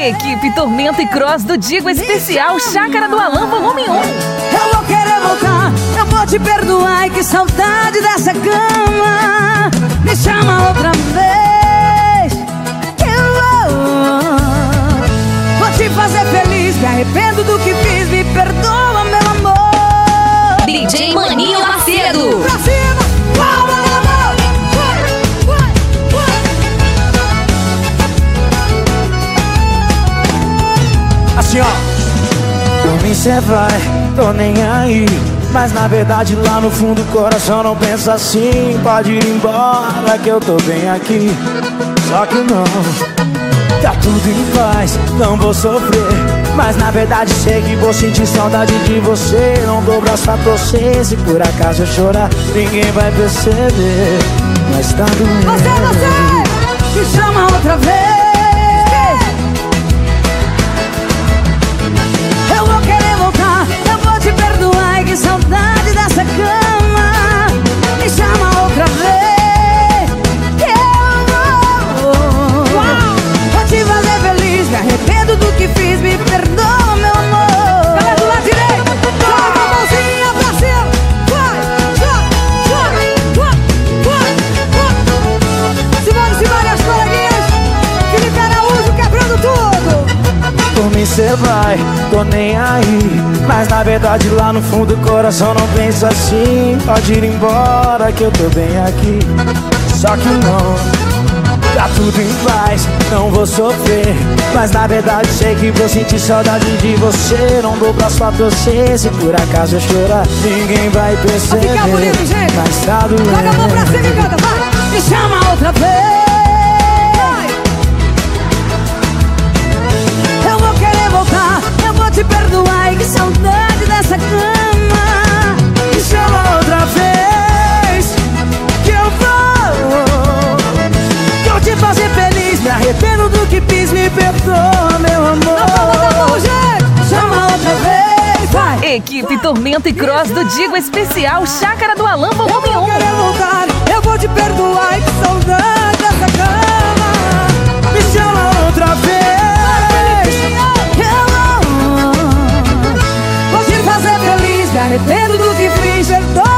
Equipe Tormenta e Cross do Digo Especial Chácara do Alan Volume 1. Eu vou querer voltar, eu vou te perdoar. E que saudade dessa cama. Me chama outra vez, que eu vou te fazer feliz. Me arrependo do que fiz, me perdoa, meu amor. DJ Maninho Macedo. Pra cima, palma na mão. Assim, ó. Por mim cê vai, tô nem aí. Mas na verdade lá no fundo o coração não pensa assim. Pode ir embora que eu tô bem aqui. Só que não, tá tudo em paz, não vou sofrer. Mas na verdade sei que vou sentir saudade de você. Não dou braço pra torcer, se por acaso eu chorar ninguém vai perceber. Mas tá doendo. Você, me chama outra vez. Eu vou querer voltar, eu vou te perdoar. E que saudade dessa cama. Me chama outra vez, que eu vou te fazer feliz. Me arrependo do que fiz, me perdoa, meu amor. Galera do lado direito, joga a mãozinha pra cima. Simone, as coleguinhas. Felipe Araújo quebrando tudo. Por mim cê vai, tô nem aí. Mas na verdade lá no fundo o coração não pensa assim. Pode ir embora que eu tô bem aqui. Só que não, tá tudo em paz, não vou sofrer. Mas na verdade sei que vou sentir saudade de você. Não dou braço pra torcer, se por acaso eu chorar ninguém vai perceber. Vai ficar bonito, gente. Mas tá doendo. Joga a mão pra cima e canta, vai. Me chama outra vez. Eu vou querer voltar, eu vou te perdoar. E que saudade dessa cama. Me chama outra vez, que eu vou te fazer feliz. Me arrependo do que fiz, me perdoa, meu amor. Tá bom, gente. Chama outra vez, vai. Equipe Tormenta e Cross do Digo Especial Chácara do Alan Volume 1. Eu vou querer voltar, eu vou te perdoar. E que saudade dessa cama. Me chama outra vez. Vou te fazer feliz, me arrependo do que fiz, perdoa.